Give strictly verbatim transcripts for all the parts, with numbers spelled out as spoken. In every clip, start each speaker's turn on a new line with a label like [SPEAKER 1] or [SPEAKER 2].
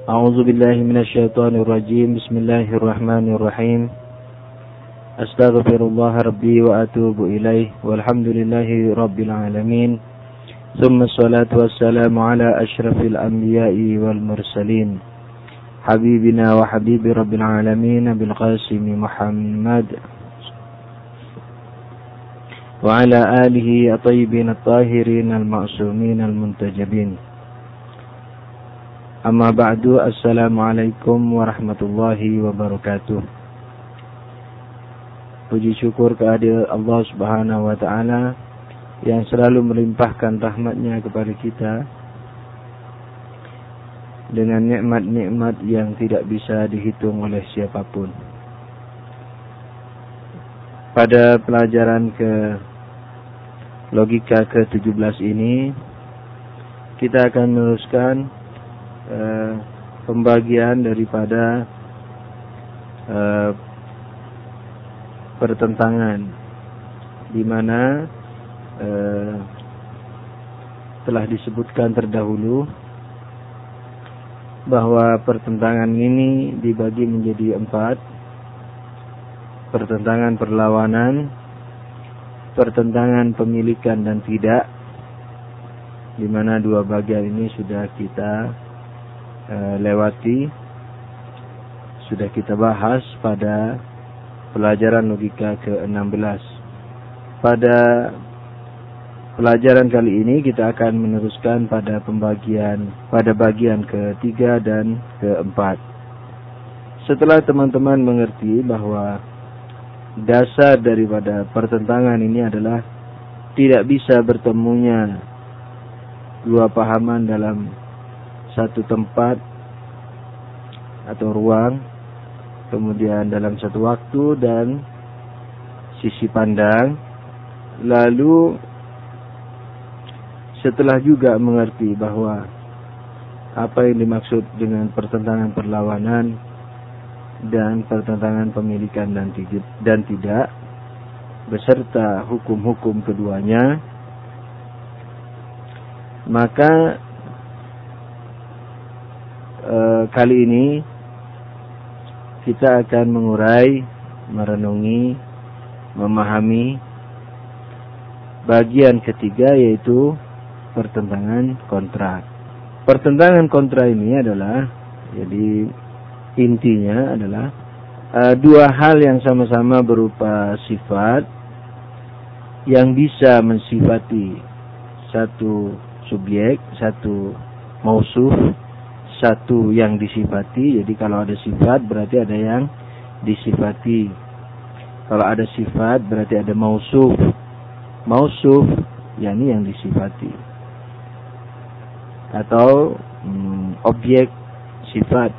[SPEAKER 1] A'udzu billahi minasyaitonir rajim. Bismillahirrahmanirrahim. Astaghfirullah rabbi wa atubu ilaih. Walhamdulillahi rabbil alamin. Tsumma ssalatu wassalamu ala asyrafil anbiya'i wal mursalin. Habibina wa habibi rabbil alamin Abil Qasim Muhammad wa ala alihi at-tayyibin at-tahirin al-ma'sumin al-muntajabin. Amma ba'du. Assalamualaikum warahmatullahi wabarakatuh. Puji syukur kehadirat Allah Subhanahu wa taala yang selalu melimpahkan rahmatnya kepada kita dengan nikmat-nikmat yang tidak bisa dihitung oleh siapapun. Pada pelajaran ke logika ke tujuh belas ini kita akan meneruskan Uh, pembagian daripada uh, pertentangan, di mana uh, telah disebutkan terdahulu bahwa pertentangan ini dibagi menjadi empat: pertentangan perlawanan, pertentangan pemilikan dan tidak, di mana dua bagian ini sudah kita Uh, lewati, sudah kita bahas pada pelajaran logika ke enam belas. Pada pelajaran kali ini kita akan meneruskan pada pembagian pada bagian ketiga dan keempat. Setelah teman-teman mengerti bahwa dasar daripada pertentangan ini adalah tidak bisa bertemunya dua pahaman dalam satu tempat atau ruang, kemudian dalam satu waktu dan sisi pandang. Lalu setelah juga mengerti bahwa apa yang dimaksud dengan pertentangan perlawanan dan pertentangan pemilikan dan tidak, dan tidak beserta hukum-hukum keduanya, maka Uh, kali ini kita akan mengurai, merenungi, memahami bagian ketiga, yaitu pertentangan kontra. Pertentangan kontra ini adalah, jadi intinya adalah uh, dua hal yang sama-sama berupa sifat yang bisa mensifati satu subjek, satu mausuf, satu yang disifati. Jadi kalau ada sifat berarti ada yang disifati. Kalau ada sifat berarti ada mausuf. Mausuf yakni yang disifati. Atau hmm, objek sifat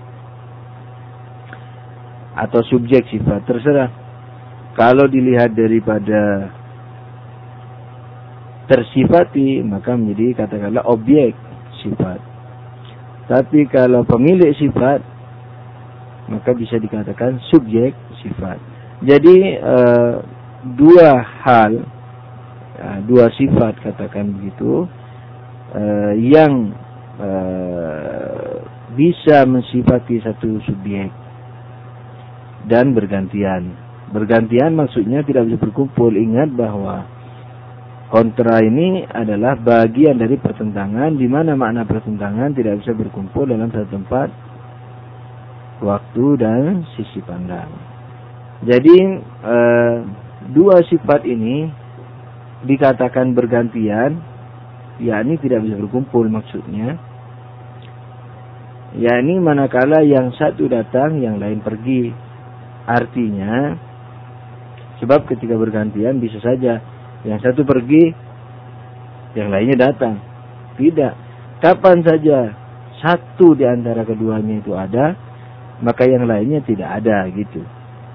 [SPEAKER 1] atau subjek sifat, terserah. Kalau dilihat daripada tersifati maka menjadi katakanlah objek sifat. Tapi kalau pemilik sifat maka bisa dikatakan subjek sifat. Jadi e, dua hal, ya, dua sifat katakan begitu, e, yang e, bisa mensifati satu subjek dan bergantian. Bergantian maksudnya tidak bisa berkumpul. Ingat bahwa kontra ini adalah bagian dari pertentangan, di mana makna pertentangan tidak bisa berkumpul dalam satu tempat, waktu dan sisi pandang. Jadi e, dua sifat ini dikatakan bergantian, yakni tidak bisa berkumpul maksudnya. Yakni manakala yang satu datang, yang lain pergi. Artinya, sebab ketika bergantian bisa saja yang satu pergi, yang lainnya datang. Tidak. Kapan saja satu di antara keduanya itu ada, maka yang lainnya tidak ada, gitu.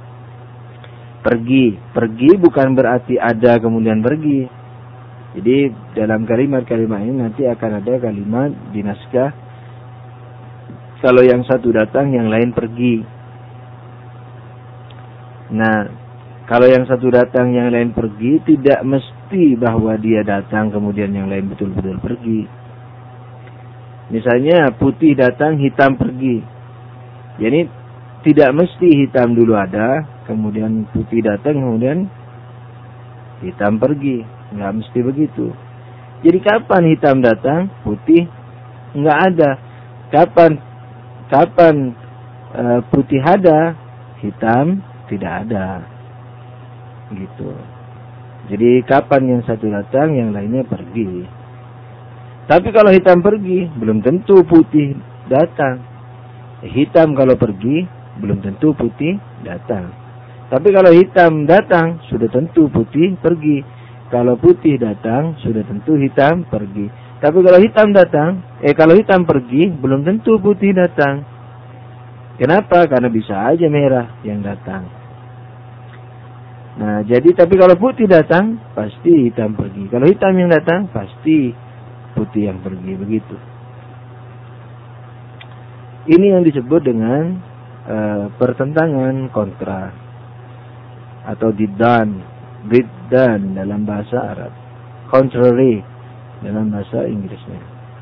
[SPEAKER 1] Pergi. Pergi bukan berarti ada kemudian pergi. Jadi dalam kalimat-kalimat ini nanti akan ada kalimat di naskah. Kalau yang satu datang, yang lain pergi. Nah, kalau yang satu datang, yang lain pergi, tidak mesti bahwa dia datang kemudian yang lain betul-betul pergi. Misalnya putih datang, hitam pergi. Jadi tidak mesti hitam dulu ada, kemudian putih datang, kemudian hitam pergi. Nggak mesti begitu. Jadi kapan hitam datang, putih nggak ada. Kapan kapan e, putih ada, hitam tidak ada. Gitu. Jadi kapan yang satu datang, yang lainnya pergi. Tapi kalau hitam pergi, belum tentu putih datang. Hitam kalau pergi, belum tentu putih datang. Tapi kalau hitam datang, sudah tentu putih pergi. Kalau putih datang, sudah tentu hitam pergi. Tapi kalau hitam datang, eh kalau hitam pergi, belum tentu putih datang. Kenapa? Karena bisa aja merah yang datang. Nah, jadi tapi kalau putih datang, pasti hitam pergi. Kalau hitam yang datang, pasti putih yang pergi. Begitu. Ini yang disebut dengan uh, pertentangan kontra atau diddan, diddan dalam bahasa Arab, contrary dalam bahasa Inggrisnya.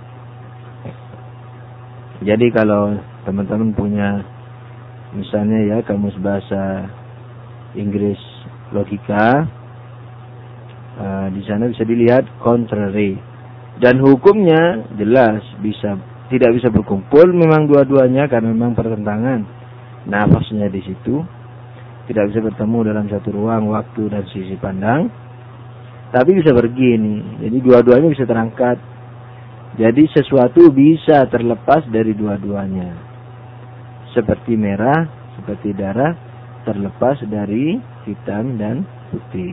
[SPEAKER 1] Jadi kalau teman-teman punya misalnya ya kamus bahasa Inggris logika, uh, di sana bisa dilihat contrary, dan hukumnya jelas bisa tidak bisa berkumpul memang dua-duanya karena memang pertentangan nafasnya di situ, tidak bisa bertemu dalam satu ruang, waktu dan sisi pandang, tapi bisa pergi nih. Jadi dua-duanya bisa terangkat. Jadi sesuatu bisa terlepas dari dua-duanya. Seperti merah, seperti darah terlepas dari hitam dan putih.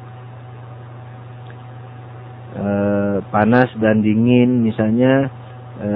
[SPEAKER 1] E, panas dan dingin misalnya, e,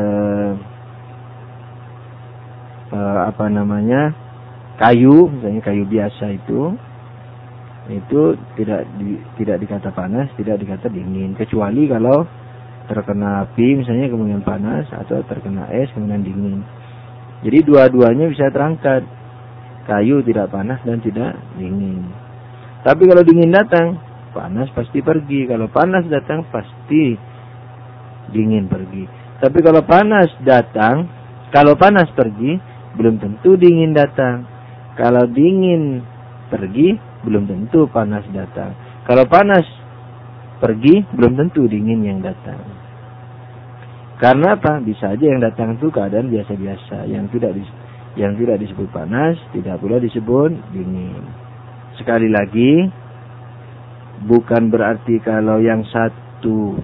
[SPEAKER 1] e, apa namanya kayu, misalnya kayu biasa itu, itu tidak di, tidak dikata panas, tidak dikata dingin, kecuali kalau terkena api misalnya kemudian panas, atau terkena es kemudian dingin. Jadi dua-duanya bisa terangkat. Kayu tidak panas dan tidak dingin. Tapi kalau dingin datang, panas pasti pergi. Kalau panas datang, pasti dingin pergi. Tapi kalau panas datang, kalau panas pergi, belum tentu dingin datang. Kalau dingin pergi, belum tentu panas datang. Kalau panas pergi, belum tentu dingin yang datang. Karena apa? Bisa aja yang datang itu keadaan biasa-biasa, yang tidak dis yang tidak disebut panas, tidak pula disebut dingin. Sekali lagi, bukan berarti kalau yang satu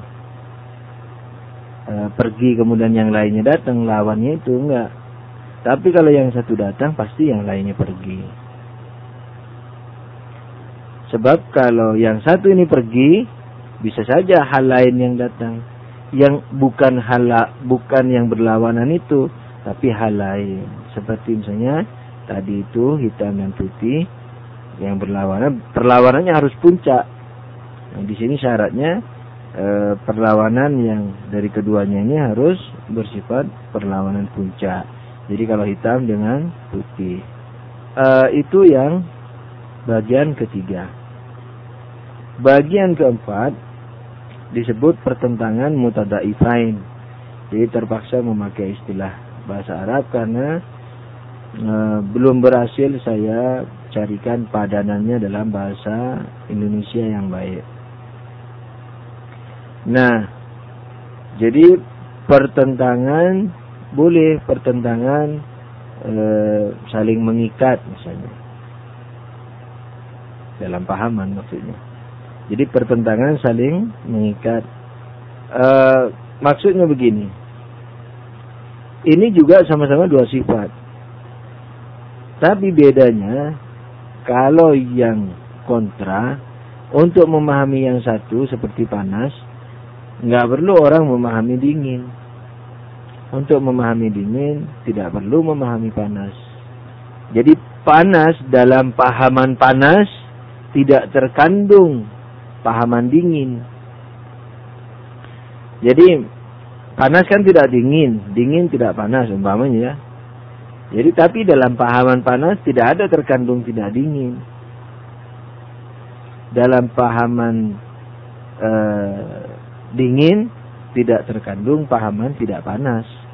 [SPEAKER 1] e, pergi kemudian yang lainnya datang, lawannya itu enggak. Tapi kalau yang satu datang, pasti yang lainnya pergi. Sebab kalau yang satu ini pergi, bisa saja hal lain yang datang, yang bukan hal bukan yang berlawanan itu, tapi hal lain. Seperti misalnya tadi itu hitam dan putih yang berlawanan, perlawanannya harus puncak. Nah, di sini syaratnya e, perlawanan yang dari keduanya ini harus bersifat perlawanan puncak. Jadi kalau hitam dengan putih, e, itu yang bagian ketiga. Bagian keempat disebut pertentangan mutadaifain. Jadi terpaksa memakai istilah bahasa Arab karena e, belum berhasil saya carikan padanannya dalam bahasa Indonesia yang baik. Nah, jadi pertentangan boleh, pertentangan e, saling mengikat misalnya. Dalam pahaman maksudnya. Jadi pertentangan saling mengikat. E, maksudnya begini. Ini juga sama-sama dua sifat. Tapi bedanya, kalau yang kontra, untuk memahami yang satu seperti panas, nggak perlu orang memahami dingin. Untuk memahami dingin, tidak perlu memahami panas. Jadi panas dalam pahaman panas, tidak terkandung pahaman dingin. Jadi panas kan tidak dingin, dingin tidak panas umpamanya ya. Jadi tapi dalam pahaman panas tidak ada terkandung tidak dingin. Dalam pahaman eh, dingin tidak terkandung pahaman tidak panas.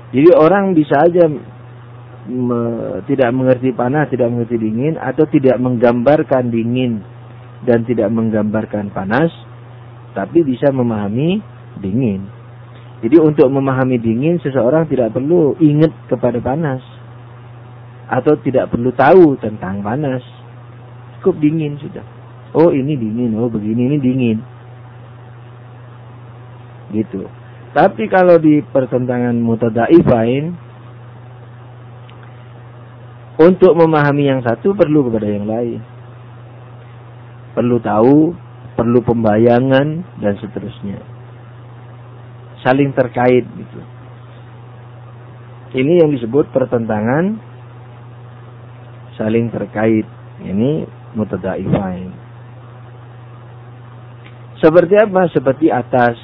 [SPEAKER 1] Jadi orang bisa aja me, tidak mengerti panas, tidak mengerti dingin, atau tidak menggambarkan dingin dan tidak menggambarkan panas, tapi bisa memahami dingin. Jadi untuk memahami dingin, seseorang tidak perlu ingat kepada panas, atau tidak perlu tahu tentang panas. Cukup dingin sudah. Oh ini dingin, oh begini ini dingin. Gitu. Tapi kalau di pertentangan mutadaifain, untuk memahami yang satu perlu kepada yang lain. Perlu tahu, perlu pembayangan, dan seterusnya. Saling terkait gitu. Ini yang disebut pertentangan saling terkait. Ini mutadaifain. Seperti apa? Seperti atas.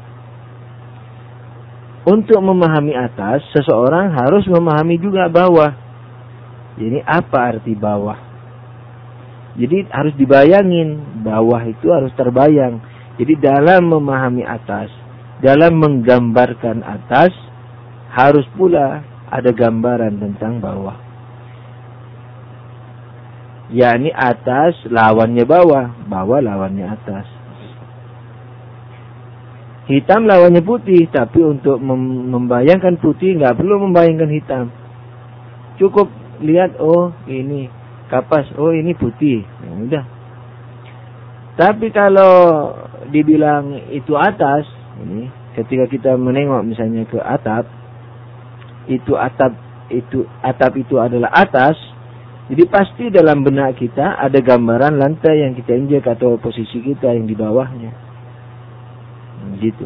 [SPEAKER 1] Untuk memahami atas, seseorang harus memahami juga bawah. Jadi apa arti bawah? Jadi harus dibayangin. Bawah itu harus terbayang. Jadi dalam memahami atas, dalam menggambarkan atas, harus pula ada gambaran tentang bawah. yakni atas lawannya bawah, bawah lawannya atas. Hitam lawannya putih, tapi untuk mem membayangkan putih nggak perlu membayangkan hitam. Cukup lihat, oh ini kapas, oh ini putih, ya udah. Tapi kalau dibilang itu atas, ini ketika kita menengok misalnya ke atap, itu atap itu atap itu adalah atas. Jadi pasti dalam benak kita ada gambaran lantai yang kita injak atau posisi kita yang di bawahnya. Gitu.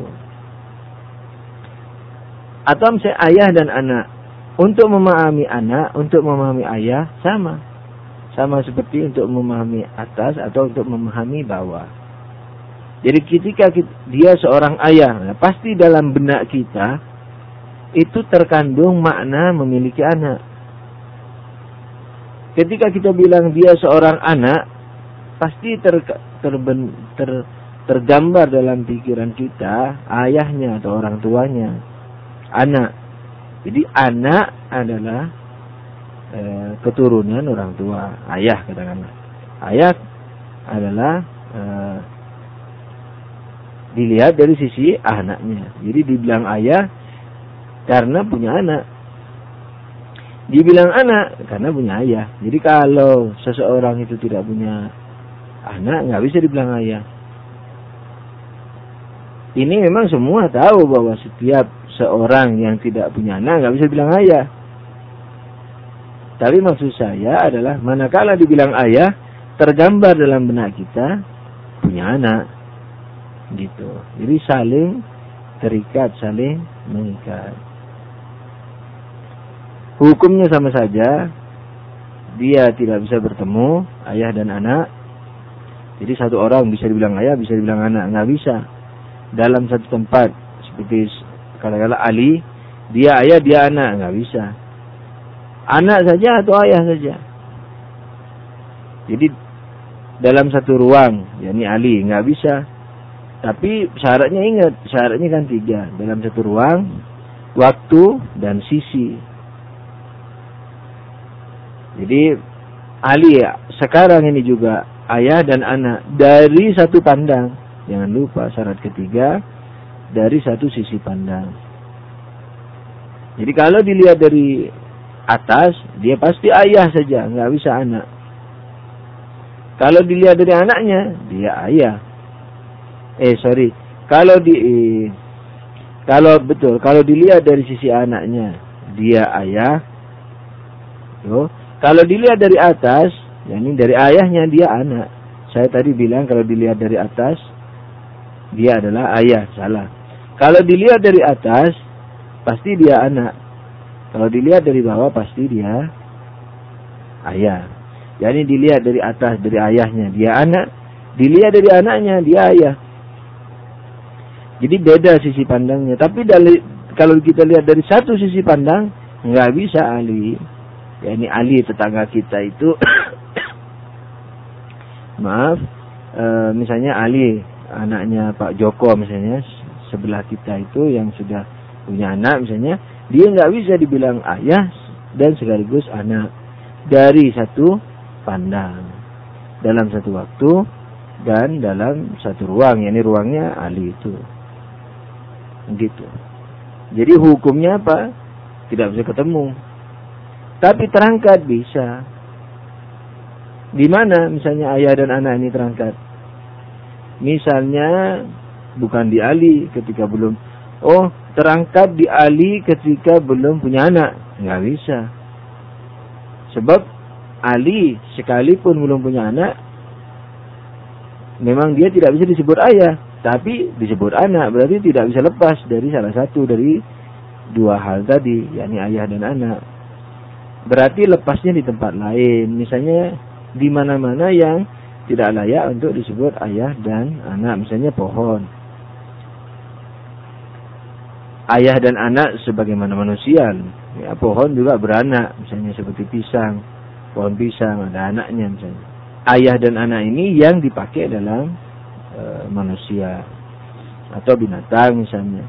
[SPEAKER 1] Atau misalnya ayah dan anak. Untuk memahami anak, untuk memahami ayah sama. Sama seperti untuk memahami atas atau untuk memahami bawah. Jadi ketika dia seorang ayah, nah pasti dalam benak kita itu terkandung makna memiliki anak. Ketika kita bilang dia seorang anak, pasti ter, ter, ter, tergambar dalam pikiran kita ayahnya atau orang tuanya, anak. Jadi anak adalah e, keturunan orang tua, ayah katakanlah. Ayah adalah e, dilihat dari sisi anaknya. Jadi dibilang ayah karena punya anak. Dibilang anak karena punya ayah. Jadi kalau seseorang itu tidak punya anak, nggak bisa dibilang ayah. Ini memang semua tahu bahwa setiap seorang yang tidak punya anak nggak bisa bilang ayah. Tapi maksud saya adalah manakala dibilang ayah, tergambar dalam benak kita punya anak, gitu. Jadi saling terikat, saling mengikat. Hukumnya sama saja, dia tidak bisa bertemu ayah dan anak. Jadi satu orang bisa dibilang ayah, bisa dibilang anak, nggak bisa. Dalam satu tempat seperti katakanlah Ali, dia ayah, dia anak, nggak bisa. Anak saja atau ayah saja. Jadi dalam satu ruang, yakni Ali, nggak bisa. Tapi syaratnya ingat, syaratnya kan tiga. Dalam satu ruang, waktu dan sisi. Jadi Ali ya, sekarang ini juga ayah dan anak dari satu pandang. Jangan lupa syarat ketiga, dari satu sisi pandang. Jadi kalau dilihat dari atas, dia pasti ayah saja, nggak bisa anak. Kalau dilihat dari anaknya, dia ayah. Eh sorry, kalau di eh, kalau betul, kalau dilihat dari sisi anaknya, dia ayah. Yo, kalau dilihat dari atas, yakni dari ayahnya, dia anak. Saya tadi bilang kalau dilihat dari atas, dia adalah ayah, salah. Kalau dilihat dari atas, pasti dia anak. Kalau dilihat dari bawah, pasti dia ayah. Jadi dilihat dari atas, dari ayahnya, dia anak. Dilihat dari anaknya, dia ayah. Jadi beda sisi pandangnya. Tapi dari, kalau kita lihat dari satu sisi pandang, nggak bisa Ali. Ya ini Ali tetangga kita itu, maaf, e, misalnya Ali, anaknya Pak Joko misalnya, sebelah kita itu yang sudah punya anak misalnya, Dia nggak bisa dibilang ayah dan sekaligus anak dari satu pandang, dalam satu waktu dan dalam satu ruang. Yakni ruangnya Ali itu. Gitu. Jadi hukumnya apa? Tidak bisa ketemu. Tapi terangkat bisa. Di mana misalnya ayah dan anak ini terangkat? Misalnya bukan di Ali ketika belum. Oh, terangkat di Ali ketika belum punya anak. Nggak bisa. Sebab Ali sekalipun belum punya anak, memang dia tidak bisa disebut ayah, tapi disebut anak. Berarti tidak bisa lepas dari salah satu dari dua hal tadi, yakni ayah dan anak. Berarti lepasnya di tempat lain. Misalnya di mana-mana yang tidak layak untuk disebut ayah dan anak. Misalnya pohon. Ayah dan anak sebagaimana manusia. Ya, pohon juga beranak. Misalnya seperti pisang. Pohon pisang ada anaknya misalnya. Ayah dan anak ini yang dipakai dalam e, manusia. Atau binatang misalnya.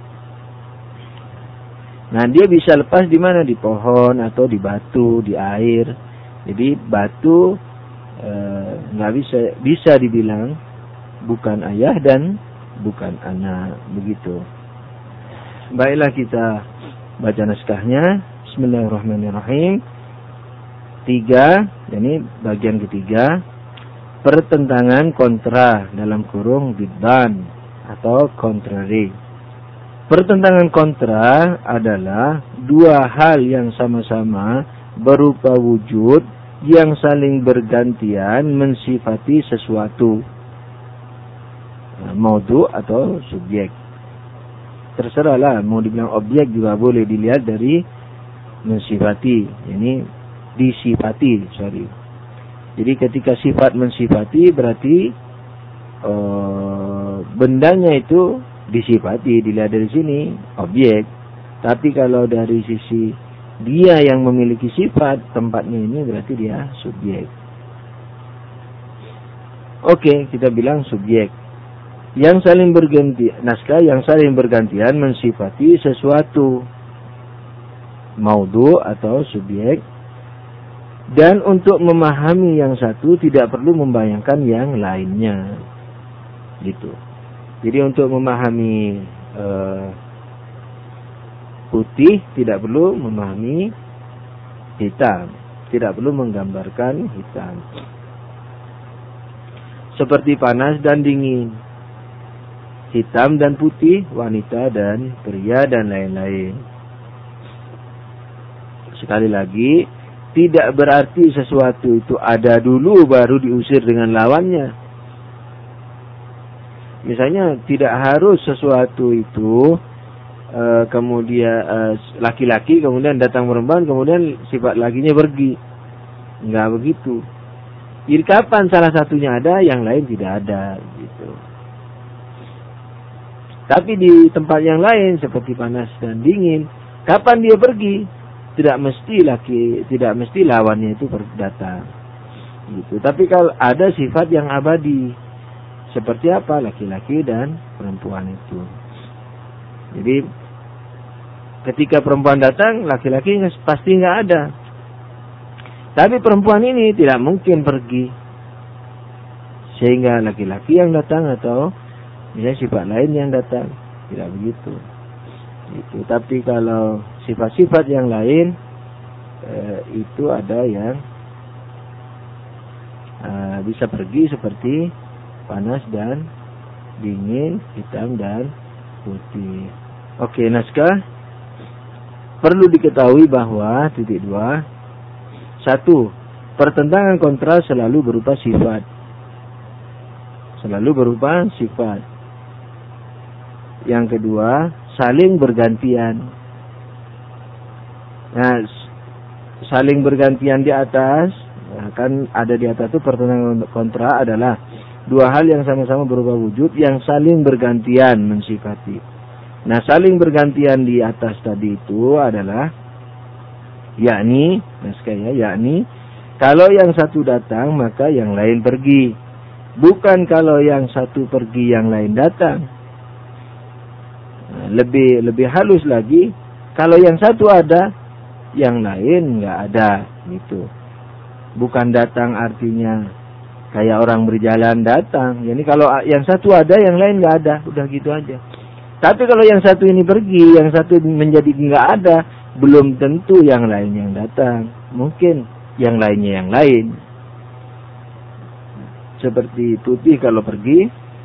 [SPEAKER 1] Nah, dia bisa lepas di mana? Di pohon atau di batu, di air. Jadi batu nggak e, bisa bisa dibilang bukan ayah dan bukan anak, begitu. Baiklah kita baca naskahnya. Bismillahirrahmanirrahim. Tiga, ini bagian ketiga. Pertentangan kontra dalam kurung bidban atau contrary. Pertentangan kontra adalah dua hal yang sama-sama berupa wujud yang saling bergantian mensifati sesuatu. Maudu atau subjek. Terserahlah, mau dibilang objek juga boleh dilihat dari mensifati. Ini disifati, sorry. Jadi ketika sifat mensifati berarti uh, bendanya itu disifati, dilihat dari sini objek. Tapi kalau dari sisi dia yang memiliki sifat, tempatnya ini berarti dia subjek. Oke, kita bilang subjek. Yang saling berganti, naskah yang saling bergantian mensifati sesuatu. Maudu atau subjek. Dan untuk memahami yang satu tidak perlu membayangkan yang lainnya. Gitu. Jadi untuk memahami uh, putih tidak perlu memahami hitam. Tidak perlu menggambarkan hitam. Seperti panas dan dingin. Hitam dan putih, wanita dan pria dan lain-lain. Sekali lagi, tidak berarti sesuatu itu ada dulu baru diusir dengan lawannya. Misalnya tidak harus sesuatu itu uh, kemudian uh, laki-laki kemudian datang perempuan kemudian sifat lakinya pergi. Enggak begitu. Jadi kapan salah satunya ada, yang lain tidak ada, gitu. Tapi di tempat yang lain seperti panas dan dingin, kapan dia pergi? Tidak mesti laki, tidak mesti lawannya itu datang. Gitu. Tapi kalau ada sifat yang abadi, seperti apa? Laki-laki dan perempuan itu. Jadi ketika perempuan datang, laki-laki pasti nggak ada. Tapi perempuan ini tidak mungkin pergi, sehingga laki-laki yang datang atau misalnya sifat lain yang datang, tidak begitu. Itu. Tapi kalau sifat-sifat yang lain eh, itu ada yang eh, bisa pergi seperti panas dan dingin, hitam dan putih. Oke, naskah. Perlu diketahui bahwa titik dua, satu, pertentangan kontra selalu berupa sifat. Selalu berupa sifat. Yang kedua, saling bergantian. Nah, saling bergantian di atas, nah kan ada di atas itu pertentangan kontra adalah dua hal yang sama-sama berupa wujud yang saling bergantian mensifati. Nah, saling bergantian di atas tadi itu adalah yakni, naskah ya, yakni kalau yang satu datang maka yang lain pergi. Bukan kalau yang satu pergi yang lain datang. Nah, lebih lebih halus lagi, Kalau yang satu ada, yang lain nggak ada, gitu. Bukan datang artinya kayak orang berjalan datang. Jadi kalau yang satu ada, yang lain nggak ada, udah gitu aja. Tapi kalau yang satu ini pergi, yang satu menjadi nggak ada, belum tentu yang lain yang datang. Mungkin yang lainnya yang lain. Seperti putih kalau pergi,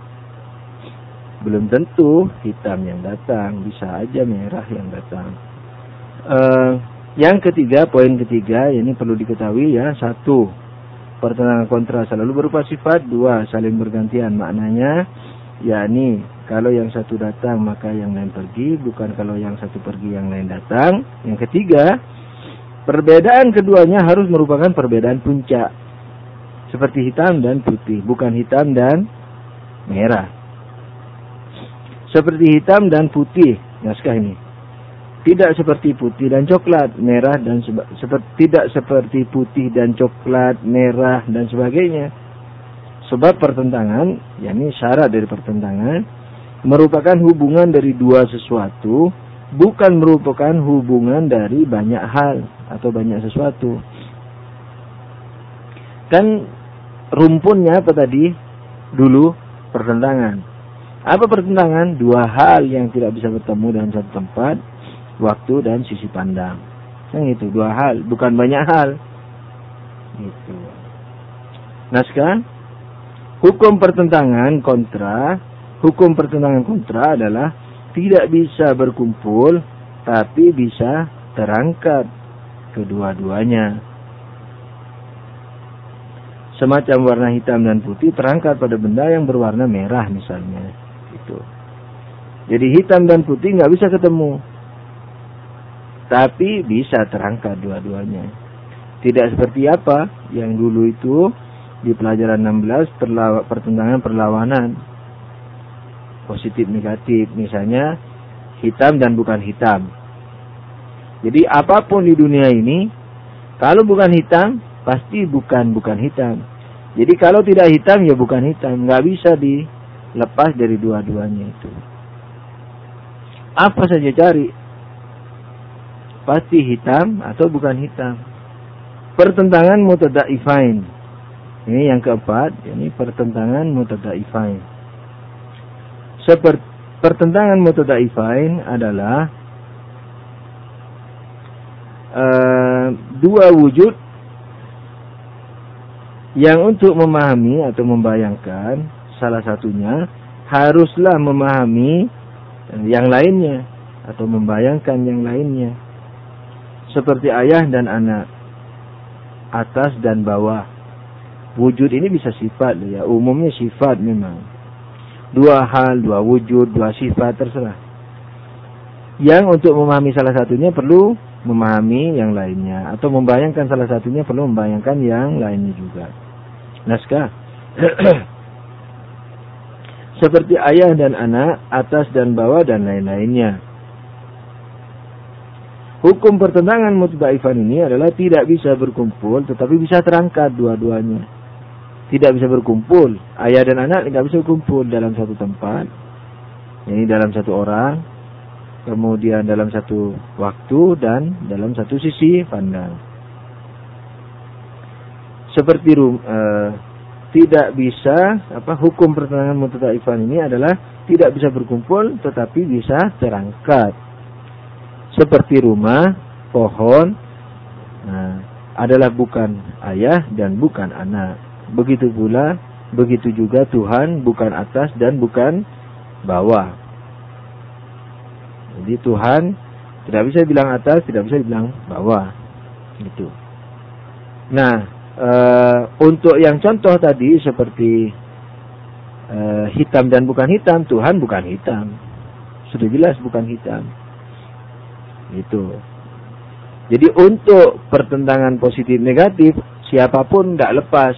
[SPEAKER 1] belum tentu hitam yang datang, bisa aja merah yang datang. Uh, yang ketiga, poin ketiga, ini perlu diketahui ya, satu, pertentangan kontra selalu berupa sifat, dua, saling bergantian maknanya, yakni kalau yang satu datang maka yang lain pergi, bukan kalau yang satu pergi yang lain datang. Yang ketiga, perbedaan keduanya harus merupakan perbedaan puncak. Seperti hitam dan putih, bukan hitam dan merah. Seperti hitam dan putih, naskah ini. Tidak seperti putih dan coklat, merah dan seba, seperti, tidak seperti putih dan coklat, merah dan sebagainya. Sebab pertentangan, yakni syarat dari pertentangan, merupakan hubungan dari dua sesuatu, bukan merupakan hubungan dari banyak hal atau banyak sesuatu. Kan rumpunnya apa tadi? Dulu pertentangan. Apa pertentangan? Dua hal yang tidak bisa bertemu dalam satu tempat, waktu dan sisi pandang. Yang itu dua hal, bukan banyak hal. Gitu. Naskah. Hukum pertentangan kontra, hukum pertentangan kontra adalah tidak bisa berkumpul, tapi bisa terangkat kedua-duanya. Semacam warna hitam dan putih terangkat pada benda yang berwarna merah misalnya. Gitu. Jadi hitam dan putih nggak bisa ketemu, tapi bisa terangkat dua-duanya. Tidak seperti apa yang dulu itu di pelajaran enam belas, perlaw- pertentangan perlawanan positif negatif, misalnya hitam dan bukan hitam. Jadi apapun di dunia ini, kalau bukan hitam pasti bukan bukan hitam. Jadi kalau tidak hitam ya bukan hitam, nggak bisa dilepas dari dua-duanya itu. Apa saja cari, pasti hitam atau bukan hitam. Pertentangan mutadaifain. Ini yang keempat, ini pertentangan mutadaifain. Seperti pertentangan mutadaifain adalah uh, dua wujud yang untuk memahami atau membayangkan salah satunya haruslah memahami yang lainnya atau membayangkan yang lainnya. Seperti ayah dan anak, atas dan bawah. Wujud ini bisa sifat ya, umumnya sifat memang. Dua hal, dua wujud, dua sifat terserah. Yang untuk memahami salah satunya perlu memahami yang lainnya, atau membayangkan salah satunya perlu membayangkan yang lainnya juga. Naskah. Seperti ayah dan anak, atas dan bawah dan lain-lainnya. Hukum pertentangan mutadaifan ini adalah tidak bisa berkumpul, tetapi bisa terangkat dua-duanya. Tidak bisa berkumpul, ayah dan anak tidak bisa berkumpul dalam satu tempat, ini dalam satu orang, kemudian dalam satu waktu dan dalam satu sisi pandang. Seperti uh, tidak bisa apa hukum pertentangan mutadaifan ini adalah tidak bisa berkumpul tetapi bisa terangkat. Seperti rumah, pohon, nah, adalah bukan ayah dan bukan anak. Begitu pula, begitu juga Tuhan bukan atas dan bukan bawah. Jadi Tuhan tidak bisa bilang atas, tidak bisa bilang bawah. Gitu. Nah, Uh, untuk yang contoh tadi seperti uh, hitam dan bukan hitam, Tuhan bukan hitam, sudah jelas bukan hitam. Itu. Jadi untuk pertentangan positif negatif siapapun tidak lepas.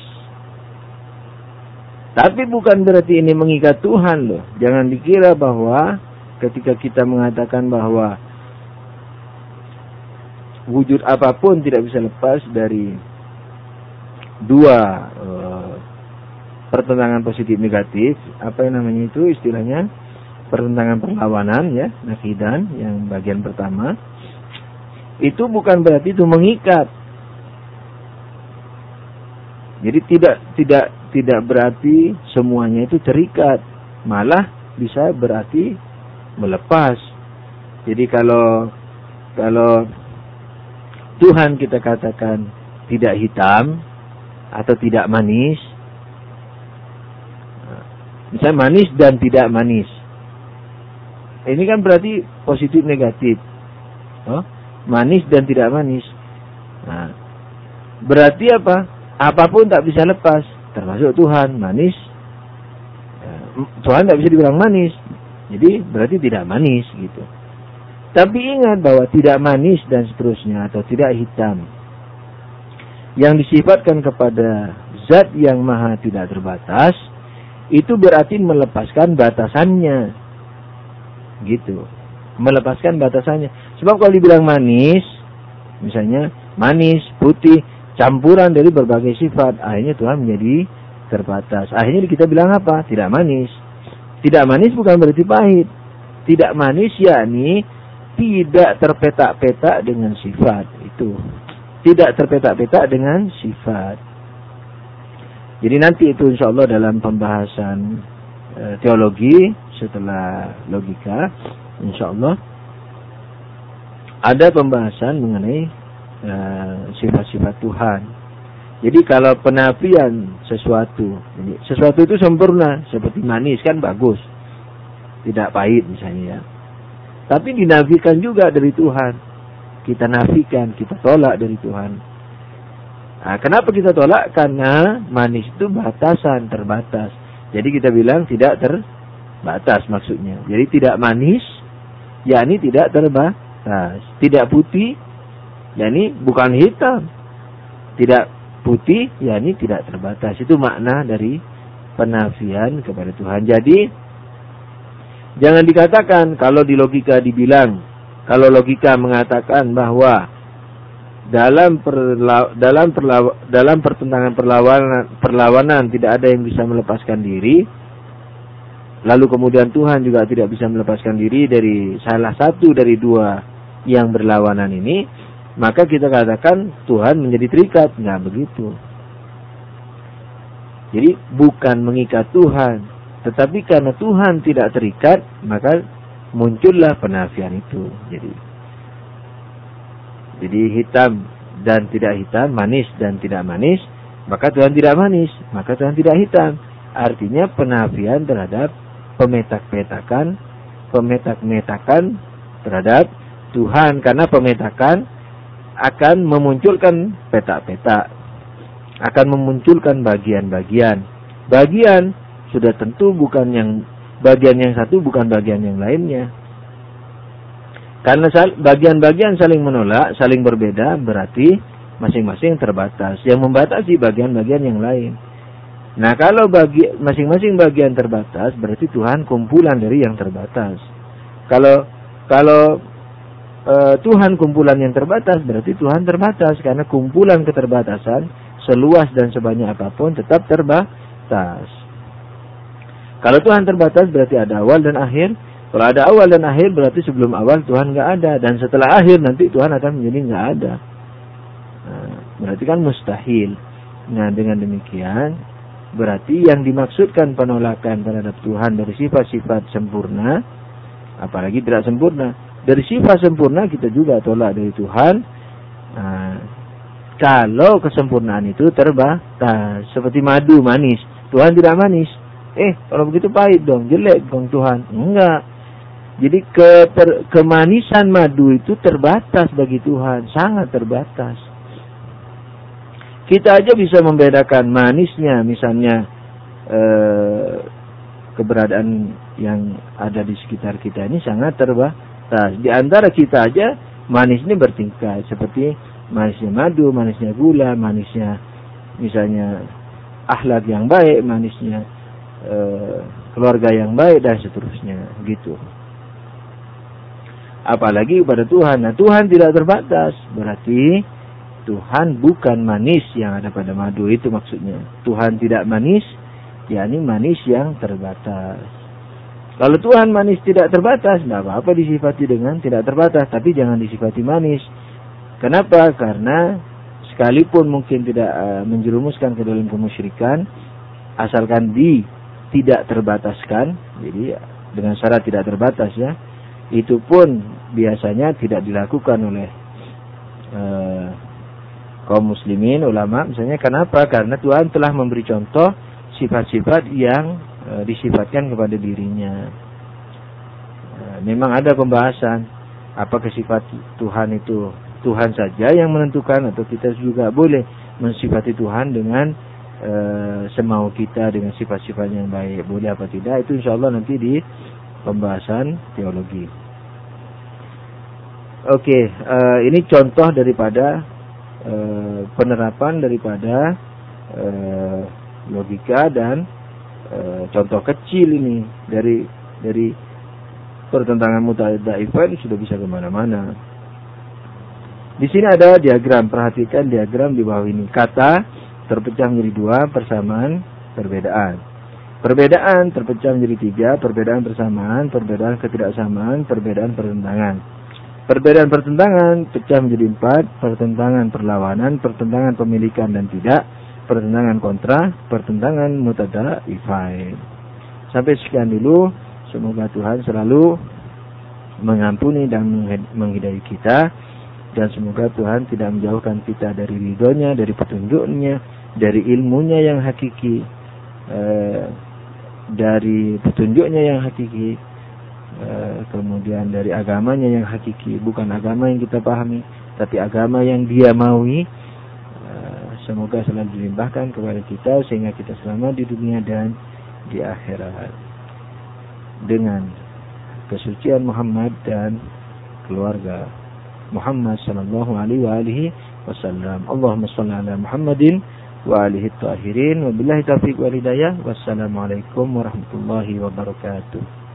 [SPEAKER 1] Tapi bukan berarti ini mengikat Tuhan loh. Jangan dikira bahwa ketika kita mengatakan bahwa wujud apapun tidak bisa lepas dari dua uh, pertentangan positif negatif, apa yang namanya itu istilahnya pertentangan perlawanan ya, nakidan yang bagian pertama, itu bukan berarti itu mengikat. Jadi tidak tidak tidak berarti semuanya itu terikat, malah bisa berarti melepas. Jadi kalau kalau Tuhan kita katakan tidak hitam atau tidak manis, misalnya manis dan tidak manis, ini kan berarti positif negatif. Oh, manis dan tidak manis. Nah, berarti apa? Apapun tak bisa lepas, termasuk Tuhan. Manis, Tuhan tak bisa dibilang manis, jadi berarti tidak manis gitu. Tapi ingat bahwa tidak manis dan seterusnya atau tidak hitam yang disifatkan kepada zat yang maha tidak terbatas, itu berarti melepaskan batasannya. Gitu, melepaskan batasannya. Sebab kalau dibilang manis, misalnya manis, putih, campuran dari berbagai sifat, akhirnya Tuhan menjadi terbatas. Akhirnya kita bilang apa? Tidak manis. Tidak manis bukan berarti pahit. Tidak manis yakni tidak terpetak-petak dengan sifat. Itu tidak terpetak-petak dengan sifat. Jadi nanti itu insya Allah dalam pembahasan e, teologi setelah logika, insya Allah ada pembahasan mengenai uh, sifat-sifat Tuhan. Jadi kalau penafian sesuatu, jadi sesuatu itu sempurna, seperti manis kan bagus, tidak pahit misalnya ya. Tapi dinafikan juga dari Tuhan, kita nafikan, kita tolak dari Tuhan. Nah, kenapa kita tolak? Karena manis itu batasan, terbatas. Jadi kita bilang tidak ter batas maksudnya. Jadi tidak manis, yakni tidak terbatas. Tidak putih, yakni bukan hitam. Tidak putih, yakni tidak terbatas. Itu makna dari penafian kepada Tuhan. Jadi jangan dikatakan kalau di logika dibilang, kalau logika mengatakan bahwa dalam perla, dalam perla, dalam pertentangan perlawanan perlawanan tidak ada yang bisa melepaskan diri. Lalu kemudian Tuhan juga tidak bisa melepaskan diri dari salah satu dari dua yang berlawanan ini, maka kita katakan Tuhan menjadi terikat. Nggak begitu. Jadi bukan mengikat Tuhan, tetapi karena Tuhan tidak terikat, maka muncullah penafian itu. Jadi, jadi hitam dan tidak hitam, manis dan tidak manis, maka Tuhan tidak manis, maka Tuhan tidak hitam. Artinya penafian terhadap pemetak-petakan, pemetak-metakan terhadap Tuhan, karena pemetakan akan memunculkan petak-petak, akan memunculkan bagian-bagian. Bagian sudah tentu bukan yang bagian yang satu bukan bagian yang lainnya. Karena bagian-bagian saling menolak, saling berbeda, berarti masing-masing terbatas. Yang membatasi bagian-bagian yang lain. Nah, kalau bagi masing-masing bagian terbatas, berarti Tuhan kumpulan dari yang terbatas. Kalau kalau e, Tuhan kumpulan yang terbatas, berarti Tuhan terbatas, karena kumpulan keterbatasan seluas dan sebanyak apapun tetap terbatas. Kalau Tuhan terbatas, berarti ada awal dan akhir. Kalau ada awal dan akhir, berarti sebelum awal Tuhan nggak ada, dan setelah akhir nanti Tuhan akan menjadi nggak ada. Nah, berarti kan mustahil. Nah, dengan demikian berarti yang dimaksudkan penolakan terhadap Tuhan dari sifat-sifat sempurna, apalagi tidak sempurna, dari sifat sempurna kita juga tolak dari Tuhan. Nah, kalau kesempurnaan itu terbatas, seperti madu manis, Tuhan tidak manis. Eh, kalau begitu pahit dong, jelek dong Tuhan. Enggak. Jadi ke, per, kemanisan madu itu terbatas bagi Tuhan, sangat terbatas. Kita aja bisa membedakan manisnya, misalnya eh, keberadaan yang ada di sekitar kita ini sangat terbatas. Di antara kita aja manis ini bertingkat, seperti manisnya madu, manisnya gula, manisnya misalnya akhlak yang baik, manisnya eh, keluarga yang baik dan seterusnya, gitu. Apalagi kepada Tuhan. Nah, Tuhan tidak terbatas, berarti Tuhan bukan manis yang ada pada madu, itu maksudnya. Tuhan tidak manis, yakni manis yang terbatas. Kalau Tuhan manis tidak terbatas, tidak apa-apa disifati dengan tidak terbatas, tapi jangan disifati manis. Kenapa? Karena sekalipun mungkin tidak uh, menjerumuskan ke dalam kemusyrikan, asalkan di tidak terbataskan, jadi dengan syarat tidak terbatas ya, itu pun biasanya tidak dilakukan oleh uh, kaum muslimin, ulama misalnya. Kenapa? Karena Tuhan telah memberi contoh sifat-sifat yang e, disifatkan kepada dirinya. E, memang ada pembahasan apakah sifat Tuhan itu Tuhan saja yang menentukan atau kita juga boleh mensifati Tuhan dengan e, semau kita dengan sifat-sifat yang baik, boleh apa tidak, itu insyaallah nanti di pembahasan teologi. Oke, e, ini contoh daripada e, penerapan daripada e, logika dan e, contoh kecil ini dari dari pertentangan mutadaifain sudah bisa kemana-mana. Di sini ada diagram, perhatikan diagram di bawah ini. Kata terpecah menjadi dua, persamaan, perbedaan. Perbedaan terpecah menjadi tiga, perbedaan persamaan, perbedaan ketidaksamaan, perbedaan pertentangan. Perbedaan pertentangan pecah menjadi empat, pertentangan perlawanan, pertentangan pemilikan dan tidak, pertentangan kontra, pertentangan mutadaifain. Sampai sekian dulu. Semoga Tuhan selalu mengampuni dan menghidayah kita, dan semoga Tuhan tidak menjauhkan kita dari ridhonya, dari petunjuknya, dari ilmunya yang hakiki, eh, dari petunjuknya yang hakiki, eh, kemudian dari agamanya yang hakiki, bukan agama yang kita pahami, tapi agama yang Dia maui. Semoga selalu dilimpahkan kepada kita sehingga kita selamat di dunia dan di akhirat dengan kesucian Muhammad dan keluarga Muhammad sallallahu alaihi wasallam. Allahumma shalli ala Muhammadin wa alihi tahirin wa billahi taufiq wal hidayah. Wassalamualaikum warahmatullahi wabarakatuh.